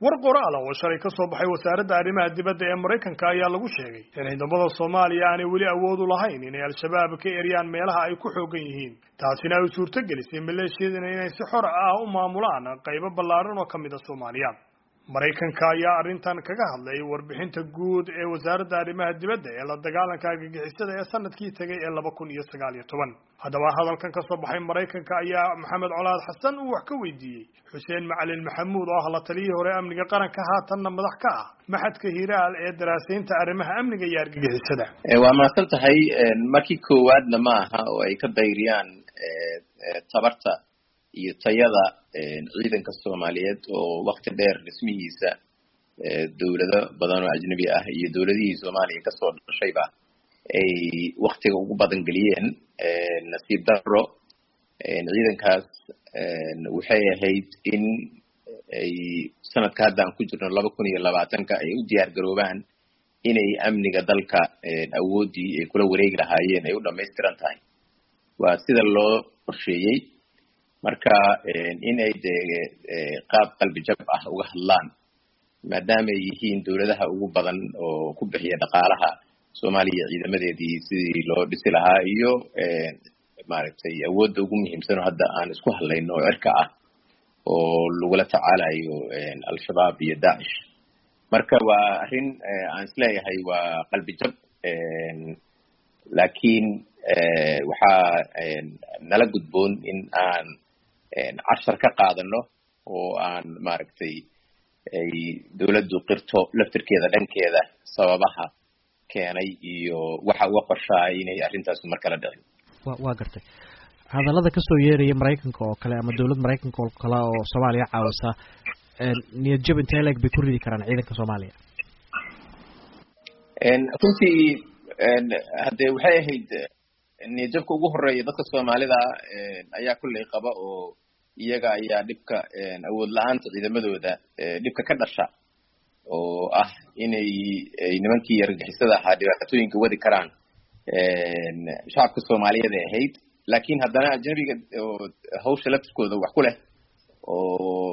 war qoraal oo shalay ka soo baxay wasaaradda arrimaha dibadda ee Mareykanka ayaa lagu sheegay in ciidamada Soomaaliya aanay weli awood u lahayn inay al-shabaab ka eriyaan meelaha ay ku xoogan yihiin taasina ay suurto gelisay maleeshiyada inay si xor ah u maamulaan qaybo ballaaran oo kamid ah Soomaaliya. Mareykanka ayaa arrintan kaga hadlay warbixinta guud ee wasaaradda arrimaha dibadda ee la dagaalanka argagixisada ee sanadkii tagay ee 2019. haddaba hadalkan ka soo baxay Mareykanka ayaa Maxamed Colaad Xasan uu wax ka weydiiyey Xuseen Macalin Maxamuud oo ah la taliyay hore amniga qaranka haatanna madax ka ah maxadka Hiiraal ee daraasaynta arrimaha amniga iyo argagixisada. waa maasan tahay markii koowaadna ma aha oo ay ka dayriyaan tabarta iyo tayada ciidanka Soomaaliyeed oo waqti dheer dhismihiisa dawlado badan oo ajnabi ah iyo dawladihii Soomaaliya ka soo dhashayba ay waqtiga ugu badan galiyeen nasiib darro ciidankaas waxay ahayd in ay sanadka hadda aan ku jirno 2020 ay u diyaar garoobaan inay amniga dalka awoodii ay kula wareegi lahaayeen ay u dhameystiran tahay waa sida loo qorsheeyay marka in ay qaab qalbi jab ah uga hadlaan maadaama ay yihiin dawladaha ugu badan oo ku bixiya dhaqaalaha Soomaaliya ciidamadeedii sidii loo dhisi lahaa iyo maaragtay awoodda ugu muhiimsan oo hadda aan isku hadlayno oo cirka ah oo lagula tacaalayo al-shabaab iyo Daesh marka waa arrin aan isleeyahay waa qalbi jab laakiin waxaa nala gudboon in aan cashar ka qaadano oo aan maaragtay ay dawladdu qirto laftirkeeda dhankeeda sababaha keenay iyo waxa uga qorshaay inay arrintaas mar kala dhicin. waa gartay hadallada ka soo yeeraya Mareykanka oo kale ama dawladda Mareykanka oo kale oo Soomaaliya caawisa niyad jab intee leeg bay ku ridi karaan ciidanka Soomaaliya. runtii hadee waxay ahayd niyad jabka ugu horeeya dadka Soomaalida ayaa kulley qaba oo iyaga ayaa dhibka awood la'aanta ciidamadooda dhibka ka dhasha oo ah inay nimankii argagixisada ahaa dhibaatooyinka wadi karaan shacabka Soomaaliyeed ay ahayd laakiin haddana ajnabiga oo hawsha laftirkooda wax ku leh oo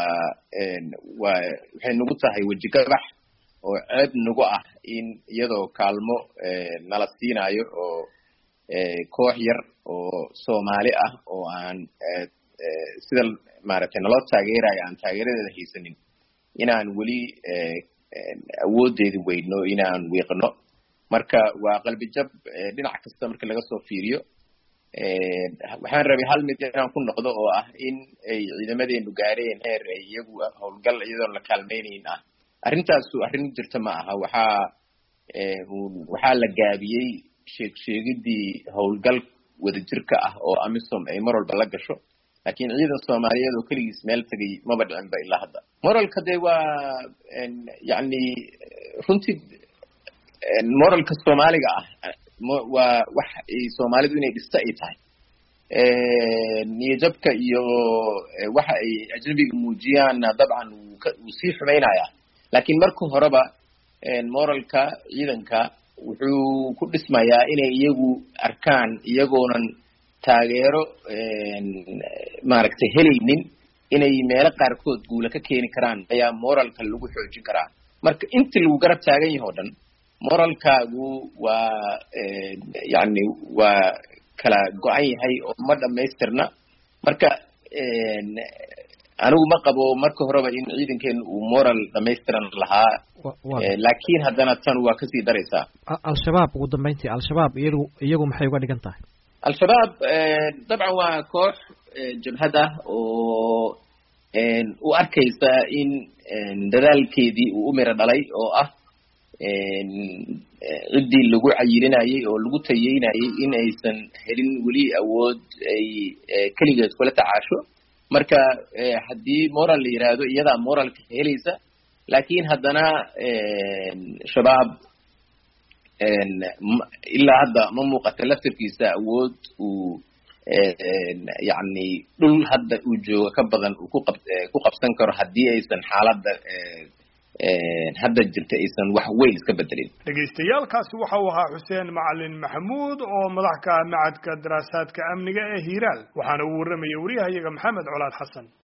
waxay nagu tahay weji gabax oo ceeb nagu ah in iyadoo kaalmo nala siinayo oo koox yar oo Soomaali ah oo aan sida maaragtay naloo taageerayo aan taageeradeeda haysanin inaan weli awoodeedi weyno inaan wiiqno marka waa qalbi jab dhinac kasta marka laga soo fiiriyo waxaan rabay hal mid inaan ku noqdo oo ah in ay ciidamadeenu gaareen heer ay iyagu howlgal iyadoon la kaalmaynayn ah arrintaas arrin jirta ma aha waxaa la gaabiyey sheegidii howlgal wadajirka ah oo AMISOM ay mar walba la gasho laakiin ciidan Soomaaliyeed oo kaligiis meel tagay maba dhicin ba ilaa hadda moralka de waa yani runtii moralka Soomaaliga ah waa wax Soomaalidu inay dhista ay tahay niyadjabka iyo waxa ay ajnabiga muujiyaan dabcan uu sii xumeynaya laakiin marka horeba moralka ciidanka wuxuu ku dhismayaa inay iyagu arkaan iyagoonan taageero maaragtay helaynin inay meelo qaarkood guula ka keeni karaan ayaa moralka lagu xoojin karaa marka intii lagu garab taagan yahay oo dhan moralkaagu waa yani waa kala go-an yahay oo ma dhamaystirna marka anigu ma qabo marka horeba in ciidankeenu uu moral dhamaystiran lahaa laakiin haddana tan waa kasii daraysaa al-shabaab ugu dambeyntii al-shabaab iyagu maxay uga dhigan tahay al-shabaab dabcan waa koox jabhad ah oo u arkaysa in dadaalkeedii uu u miro dhalay oo ah ciddii lagu cayilinayay oo lagu tayeynayay in aysan helin weli awood ay keligeed kula tacaasho marka haddii moral la yiraahdo iyadaa moralka helaysa laakiin haddana shabaab ilaa hadda ma muuqata laftirkiisa awood uu yani dhul hadda uu joogo ka badan uu ku qabsan karo haddii aysan xaaladda hadda jirta aysan wax weyn iska bedelin. Dhageystayaal,kaasi waxa uu ahaa Xuseen Macalin Maxamuud oo madax ka ah macadka daraasaadka amniga ee Hiiraal waxaana uu waramayay wariyahayaga Maxamed Colaad Xasan.